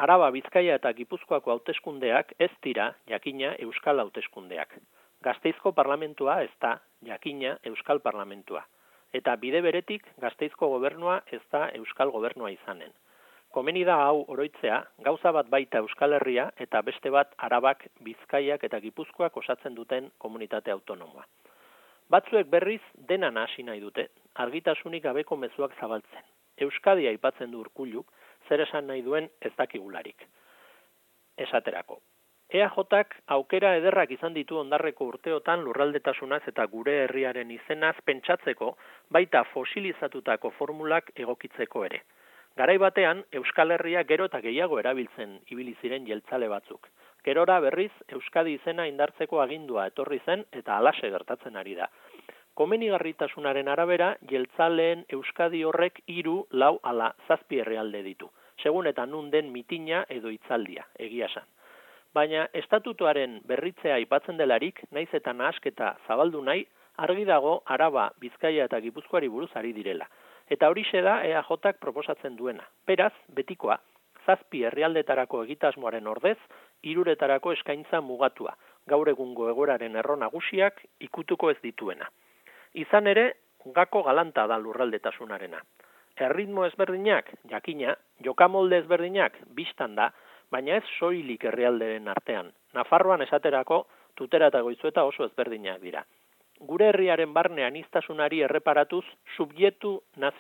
Araba, Bizkaia eta Gipuzkoako hauteskundeak ez dira jakina euskal hauteskundeak. Gasteizko parlamentua ez da jakina euskal parlamentua. Eta bide beretik Gasteizko gobernua ez da euskal gobernua izanen. Komeni da hau oroitzea, gauza bat baita Euskal Herria eta beste bat Arabak, Bizkaiak eta Gipuzkoak osatzen duten komunitate autonomoa. Batzuek berriz dena nahasi nahi dute, argitasunik gabeko mezuak zabaltzen. Euskadi aipatzen du Urkulluk, zer esan nahi duen ez dakigularik. Esaterako. EAJak aukera ederrak izan ditu ondarreko urteotan lurraldetasunaz eta gure herriaren izenaz pentsatzeko, baita fosilizatutako formulak egokitzeko ere. Garai batean, Euskal Herria gero eta gehiago erabiltzen ibili ziren jeltzale batzuk. Gerora berriz, Euskadi izena indartzeko agindua etorri zen eta halaxe gertatzen ari da. Komenigarritasunaren arabera, jeltzaleen Euskadi horrek 3, 4 ala 7 herrialde ditu. Segun eta nun den mitina edo hitzaldia, egia esan. Baina estatutuaren berritzea aipatzen delarik, naiz eta nahasketa zabaldu nahi, argi dago Araba, Bizkaia eta Gipuzkoari buruz ari direla. Eta horixe da EAJak proposatzen duena. Beraz, betikoa, 7 herrialdetarako egitasmoaren ordez, 3 eskaintza mugatua, gaur egungo egoeraren erro nagusiak ikutuko ez dituena. Izan ere, gako galanta da lurraldetasunarena. Erritmo ezberdinak, jakina, jokamolde ezberdinak, bistan da, baina ez soilik herrialderen artean. Nafarroan esaterako, Tutera eta Goizueta oso ezberdinak dira. Gure herriaren barne aniztasunari erreparatuz, subjektu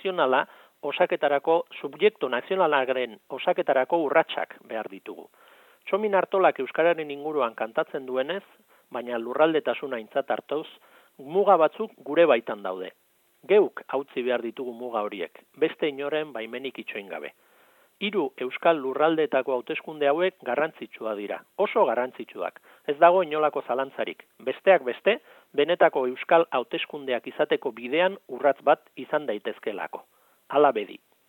nazionalaren osaketarako urratsak behar ditugu. Txomin Artolak euskararen inguruan kantatzen duenez, baina lurraldetasuna aintzat hartuz, muga batzuk gure baitan daude. Geuk hautzi behar ditugu muga horiek, beste inoren baimenik itxoin gabe. 3 euskal lurraldeetako hauteskunde hauek garrantzitsua dira, oso garrantzitsuak. Ez dago inolako zalantzarik. Besteak beste, benetako euskal hauteskundeak izateko bidean urrats bat izan daitezkelako. Hala bedi.